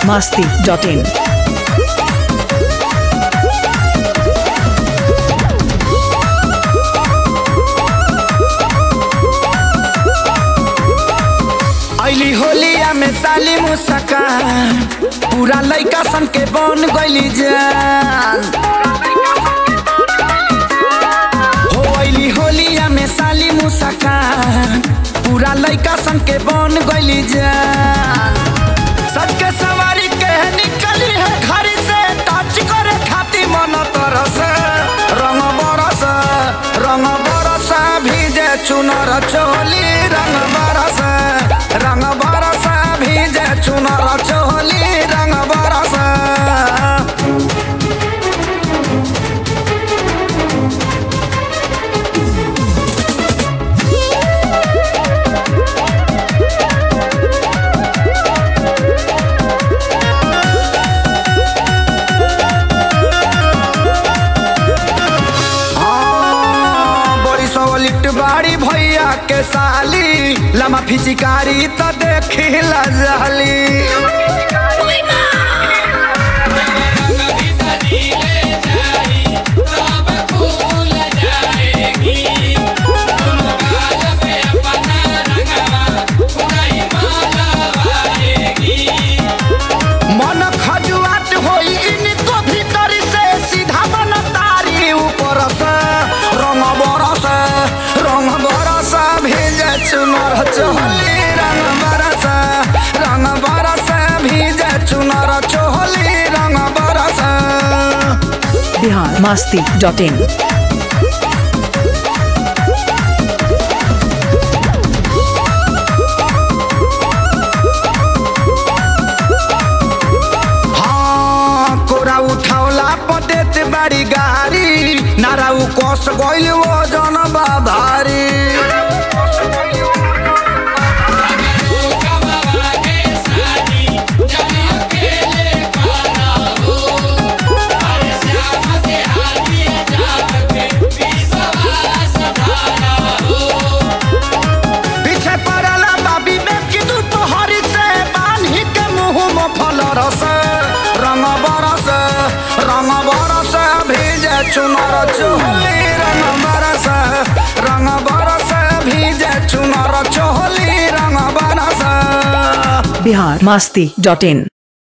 biharmasti.in अली होलिया में साली मुस्कान पूरा लइका सन के बन गइली जान हो अली होलिया में साली मुस्कान पूरा लइका सन के बन गइली जान सच के सवारी के निकली है घर से टच करे खाती मन तरस रंग बरस भीजे चुनर चोली रंग बरस भीजे चुनर चोली रंग बरस बाड़ी भैया के साली लमा फिचिकारी तो देखी लजाली मन खजुआत होई इनको भीतर से सीधा बन तारी ऊपर से रंग बरस भीजे चुनर चोली रंग बरस भीजे चुनर चोली रंग बरस biharmasti.in उठौला पदेत बाड़ी गाड़ी नाराउ कोस गइल वो जन बाभारी पीछे पड़ला बाबी में कि दोपहरी से बान्ही के मुंह में फल रस रंग बरस भीजे चुनर चोली रंग बरस भीजे चुनर चोली रंग बरस biharmasti.in